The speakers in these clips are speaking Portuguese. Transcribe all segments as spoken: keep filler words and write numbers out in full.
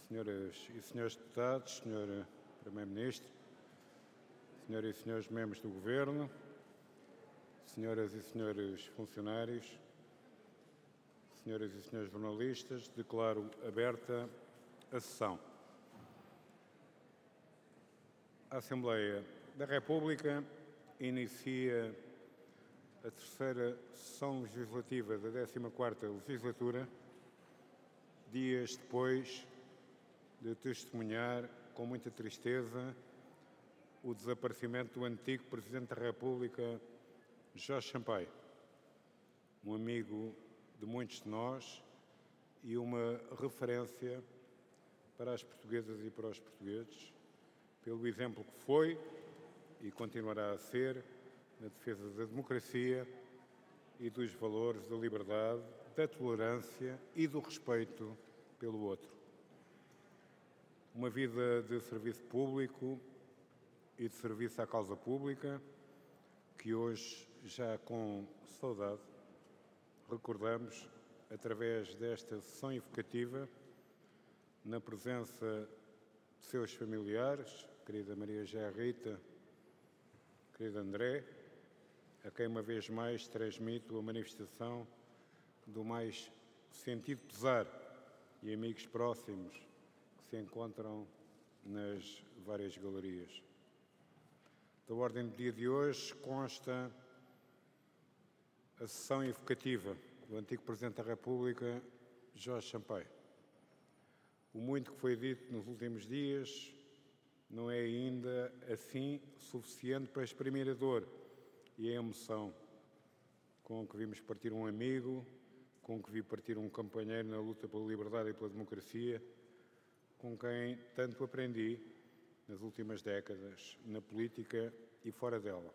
Senhoras e senhores deputados, senhor Primeiro-Ministro, senhoras e senhores membros do Governo, senhoras e senhores funcionários, senhoras e senhores jornalistas, declaro aberta a sessão. A Assembleia da República inicia a terceira sessão legislativa da décima quarta legislatura, dias depois de testemunhar com muita tristeza o desaparecimento do antigo Presidente da República, Jorge Sampaio, um amigo de muitos de nós e uma referência para as portuguesas e para os portugueses, pelo exemplo que foi e continuará a ser na defesa da democracia e dos valores da liberdade, da tolerância e do respeito pelo outro. Uma vida de serviço público e de serviço à causa pública, que hoje, já com saudade, recordamos através desta sessão evocativa, na presença de seus familiares, querida Maria José Rita, querido André, a quem uma vez mais transmito a manifestação do mais sentido pesar, e amigos próximos que se encontram nas várias galerias. Da ordem do dia de hoje consta a sessão evocativa do antigo Presidente da República, Jorge Sampaio. O muito que foi dito nos últimos dias não é ainda assim suficiente para exprimir a dor e a emoção com que vimos partir um amigo, com que vi partir um companheiro na luta pela liberdade e pela democracia, com quem tanto aprendi nas últimas décadas, na política e fora dela.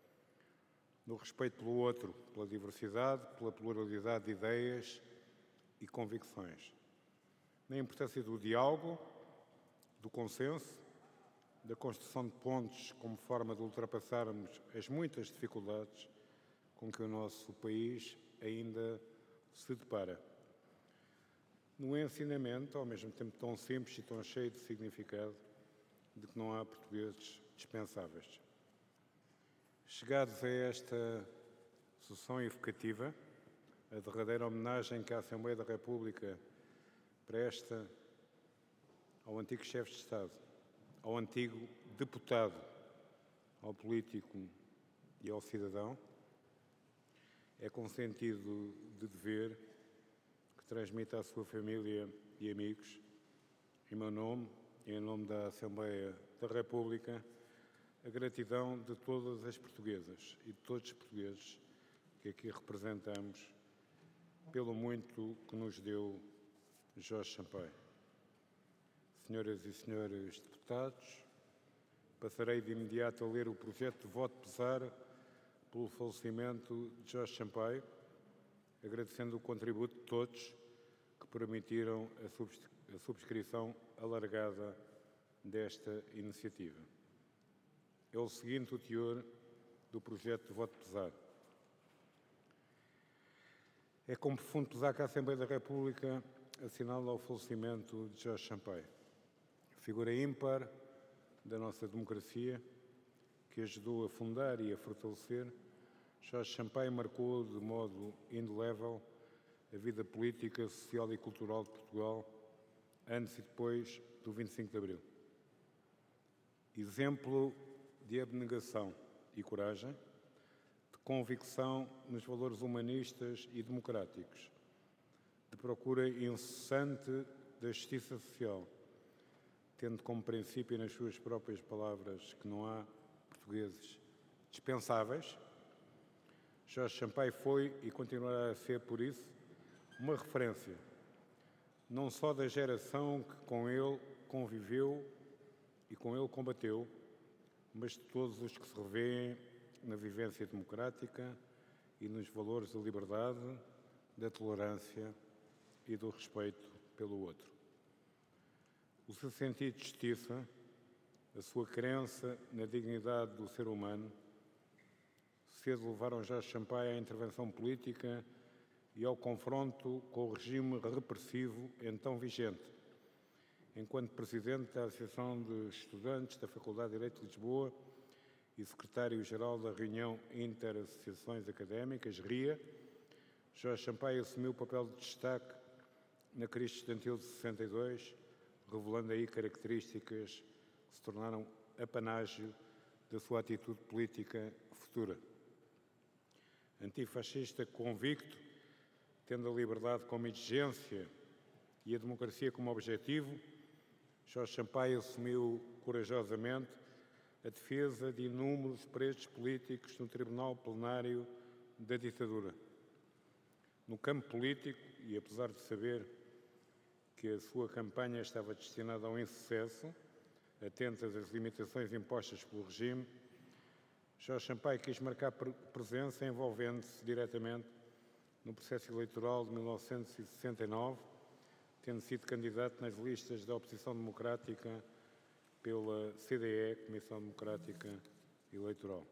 No respeito pelo outro, pela diversidade, pela pluralidade de ideias e convicções. Na importância do diálogo, do consenso, da construção de pontes como forma de ultrapassarmos as muitas dificuldades com que o nosso país ainda se depara. No ensinamento, ao mesmo tempo tão simples e tão cheio de significado, de que não há portugueses dispensáveis. Chegados a esta sessão evocativa, a derradeira homenagem que a Assembleia da República presta ao antigo chefe de Estado, ao antigo deputado, ao político e ao cidadão, é com sentido de dever que transmite à sua família e amigos, em meu nome e em nome da Assembleia da República, a gratidão de todas as portuguesas e de todos os portugueses que aqui representamos pelo muito que nos deu Jorge Sampaio. Senhoras e senhores deputados, passarei de imediato a ler o projeto de voto de pesar pelo falecimento de Jorge Sampaio, agradecendo o contributo de todos que permitiram a subscrição alargada desta iniciativa. É o seguinte o teor do projeto de voto de pesar. É com profundo pesar que a Assembleia da República assinala o falecimento de Jorge Sampaio, figura ímpar da nossa democracia, que ajudou a fundar e a fortalecer. Jorge Sampaio marcou de modo indelével a vida política, social e cultural de Portugal, antes e depois do vinte e cinco de Abril. Exemplo de abnegação e coragem, de convicção nos valores humanistas e democráticos, de procura incessante da justiça social, tendo como princípio nas suas próprias palavras que não há portugueses dispensáveis. Jorge Sampaio foi e continuará a ser, por isso, uma referência, não só da geração que com ele conviveu e com ele combateu, mas de todos os que se revêem na vivência democrática e nos valores da liberdade, da tolerância e do respeito pelo outro. O seu sentido de justiça, a sua crença na dignidade do ser humano, cedo levaram Jorge Sampaio à intervenção política e ao confronto com o regime repressivo então vigente enquanto Presidente da Associação de Estudantes da Faculdade de Direito de Lisboa e Secretário-Geral da Reunião Interassociações Académicas, RIA, Jorge Sampaio assumiu o papel de destaque na crise estudantil de sessenta e dois, revelando aí características que se tornaram apanágio da sua atitude política futura. Antifascista convicto, tendo a liberdade como exigência e a democracia como objetivo, Jorge Sampaio assumiu corajosamente a defesa de inúmeros presos políticos no Tribunal Plenário da ditadura. No campo político, e apesar de saber que a sua campanha estava destinada ao insucesso, atentas às limitações impostas pelo regime, Jorge Sampaio quis marcar presença envolvendo-se diretamente no processo eleitoral de mil novecentos e sessenta e nove, tendo sido candidato nas listas da oposição democrática pela C D E, Comissão Democrática Eleitoral.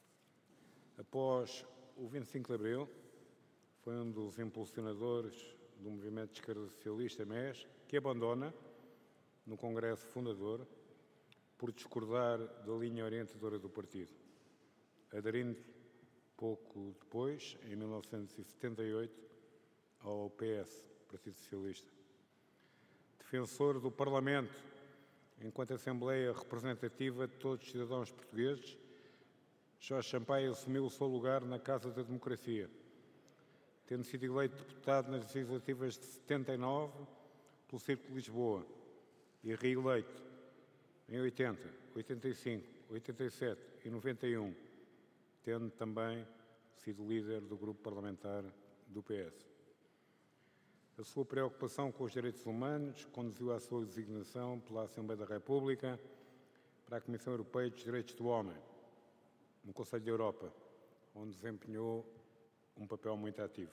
Após o vinte e cinco de Abril, foi um dos impulsionadores do movimento de esquerda socialista, M E S, que abandona, no Congresso Fundador, por discordar da linha orientadora do partido, aderindo pouco depois, em mil novecentos e setenta e oito, ao P S, Partido Socialista. Defensor do Parlamento, enquanto Assembleia representativa de todos os cidadãos portugueses, Jorge Sampaio assumiu o seu lugar na Casa da Democracia, tendo sido eleito deputado nas legislativas de setenta e nove pelo Círculo de Lisboa e reeleito em oitenta, oitenta e cinco, oitenta e sete e noventa e um, tendo também sido líder do grupo parlamentar do P S. A sua preocupação com os direitos humanos conduziu à sua designação pela Assembleia da República para a Comissão Europeia dos Direitos do Homem, no Conselho da Europa, onde desempenhou um papel muito ativo.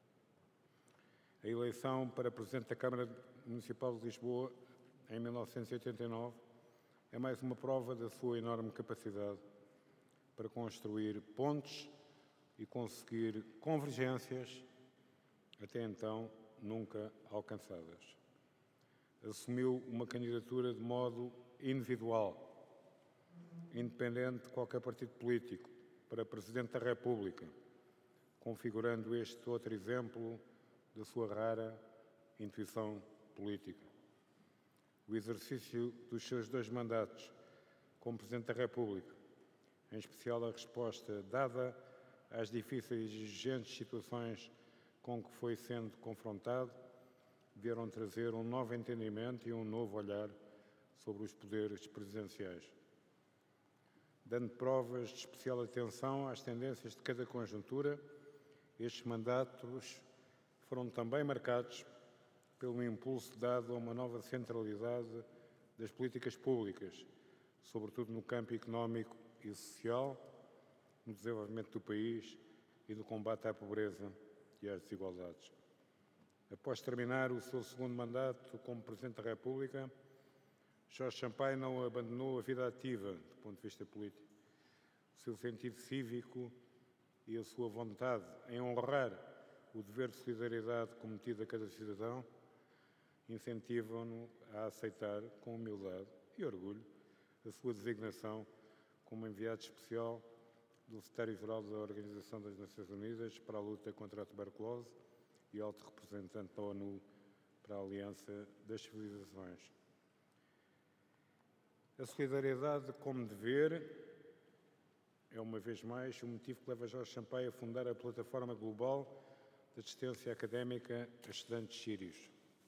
A eleição para Presidente da Câmara Municipal de Lisboa, em mil novecentos e oitenta e nove, é mais uma prova da sua enorme capacidade para construir pontes e conseguir convergências, até então nunca alcançadas. Assumiu uma candidatura de modo individual, independente de qualquer partido político, para Presidente da República, configurando este outro exemplo da sua rara intuição política. O exercício dos seus dois mandatos como Presidente da República, em especial a resposta dada às difíceis e exigentes situações com que foi sendo confrontado, vieram trazer um novo entendimento e um novo olhar sobre os poderes presidenciais, dando provas de especial atenção às tendências de cada conjuntura. Estes mandatos foram também marcados pelo impulso dado a uma nova centralidade das políticas públicas, sobretudo no campo económico e social, no desenvolvimento do país e no combate à pobreza e às desigualdades. Após terminar o seu segundo mandato como Presidente da República, Jorge Sampaio não abandonou a vida ativa do ponto de vista político. O seu sentido cívico e a sua vontade em honrar o dever de solidariedade cometido a cada cidadão incentivam-no a aceitar com humildade e orgulho a sua designação como enviado especial do Secretário-Geral da Organização das Nações Unidas para a luta contra a tuberculose e alto representante da ONU para a Aliança das Civilizações. A solidariedade como dever é, uma vez mais, o motivo que leva Jorge Sampaio a fundar a Plataforma Global de Assistência Académica a Estudantes Sírios.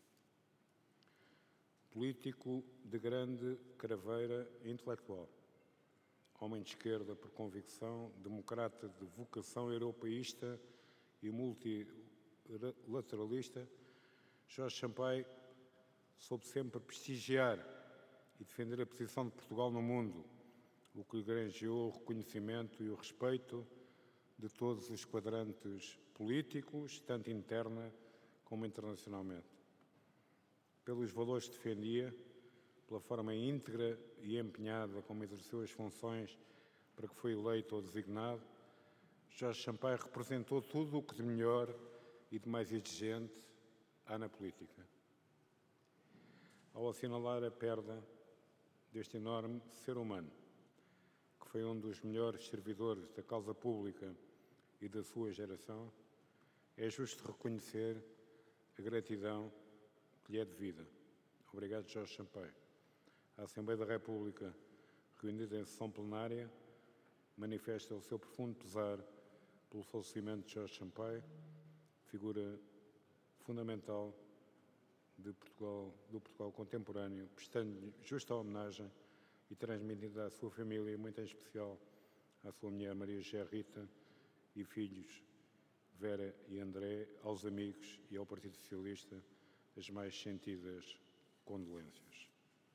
Político de grande craveira intelectual, homem de esquerda por convicção, democrata de vocação europeísta e multilateralista, Jorge Sampaio soube sempre prestigiar e defender a posição de Portugal no mundo, o que lhe granjeou o reconhecimento e o respeito de todos os quadrantes políticos, tanto interna como internacionalmente. Pelos valores que defendia, pela forma íntegra e empenhada como exerceu as funções para que foi eleito ou designado, Jorge Sampaio representou tudo o que de melhor e de mais exigente há na política. ao assinalar a perda deste enorme ser humano, que foi um dos melhores servidores da causa pública e da sua geração, é justo reconhecer a gratidão que lhe é devida. Obrigado, Jorge Sampaio. A Assembleia da República, reunida em sessão plenária, manifesta o seu profundo pesar pelo falecimento de Jorge Sampaio, figura fundamental de Portugal, do Portugal contemporâneo, prestando-lhe justa homenagem e transmitindo à sua família, muito em especial à sua mulher Maria José Rita e filhos Vera e André, aos amigos e ao Partido Socialista, as mais sentidas condolências.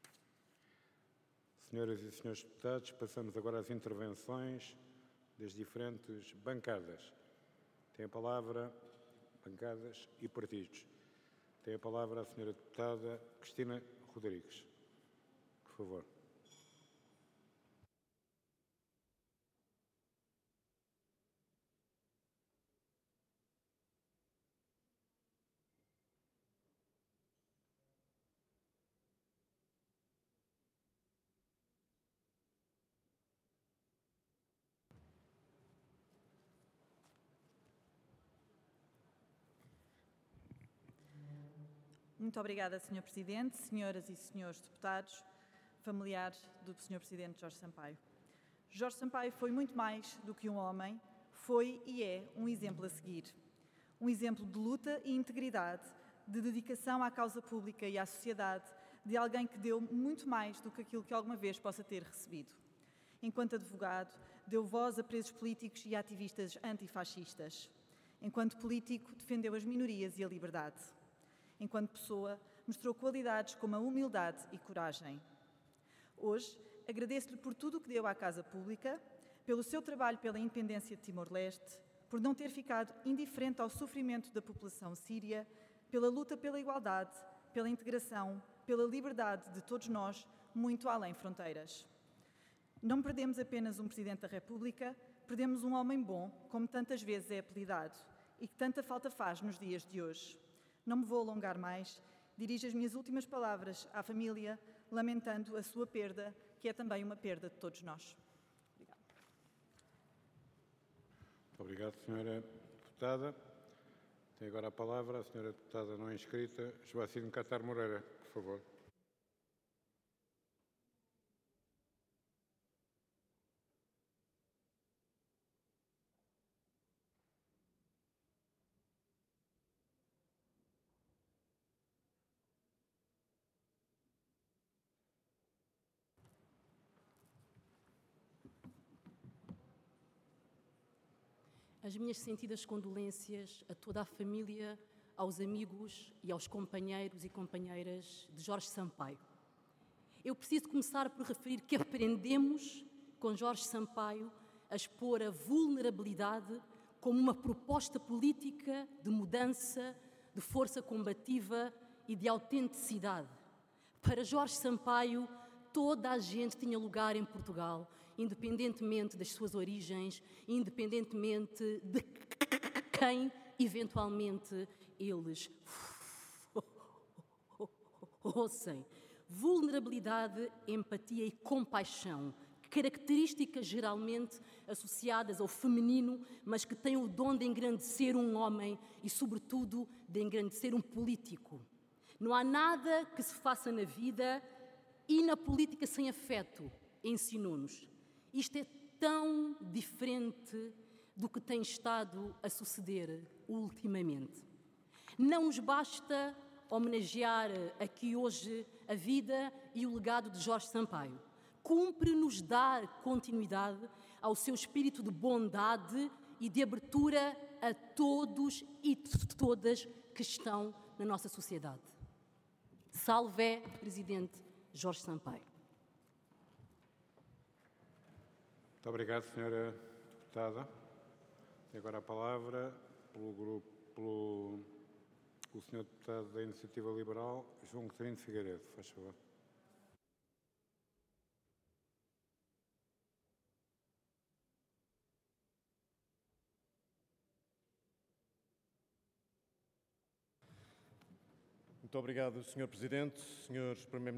Senhoras e senhores deputados, passamos agora às intervenções das diferentes bancadas. Tem a palavra bancadas e partidos. Tem a palavra a senhora deputada Cristina Rodrigues. Por favor. Muito obrigada, senhor Presidente, senhoras e senhores deputados, familiares do senhor Presidente Jorge Sampaio. Jorge Sampaio foi muito mais do que um homem, foi e é um exemplo a seguir. Um exemplo de luta e integridade, de dedicação à causa pública e à sociedade, de alguém que deu muito mais do que aquilo que alguma vez possa ter recebido. Enquanto advogado, deu voz a presos políticos e ativistas antifascistas. Enquanto político, defendeu as minorias e a liberdade. Enquanto pessoa, mostrou qualidades como a humildade e coragem. Hoje, agradeço-lhe por tudo o que deu à Casa Pública, pelo seu trabalho pela independência de Timor-Leste, por não ter ficado indiferente ao sofrimento da população síria, pela luta pela igualdade, pela integração, pela liberdade de todos nós, muito além fronteiras. Não perdemos apenas um Presidente da República, perdemos um homem bom, como tantas vezes é apelidado, e que tanta falta faz nos dias de hoje. Não me vou alongar mais, dirijo as minhas últimas palavras à família, lamentando a sua perda, que é também uma perda de todos nós. Obrigada. Obrigado, senhora deputada. Tem agora a palavra a senhora deputada não inscrita, Joacine Catar Moreira, por favor. As minhas sentidas condolências a toda a família, aos amigos e aos companheiros e companheiras de Jorge Sampaio. Eu preciso começar por referir que aprendemos, com Jorge Sampaio, a expor a vulnerabilidade como uma proposta política de mudança, de força combativa e de autenticidade. Para Jorge Sampaio, toda a gente tinha lugar em Portugal, independentemente das suas origens, independentemente de quem, eventualmente, eles fossem. Vulnerabilidade, empatia e compaixão, características geralmente associadas ao feminino, mas que têm o dom de engrandecer um homem e, sobretudo, de engrandecer um político. Não há nada que se faça na vida e na política sem afeto, ensinou-nos. Isto é tão diferente do que tem estado a suceder ultimamente. Não nos basta homenagear aqui hoje a vida e o legado de Jorge Sampaio. Cumpre-nos dar continuidade ao seu espírito de bondade e de abertura a todos e todas que estão na nossa sociedade. Salve, Presidente Jorge Sampaio. Muito obrigado, senhora deputada. Tem agora a palavra pelo grupo, pelo o senhor deputado da Iniciativa Liberal, João Coutinho de Figueiredo. Faz favor. Muito obrigado, senhor Presidente, senhores Primeiros-Ministros.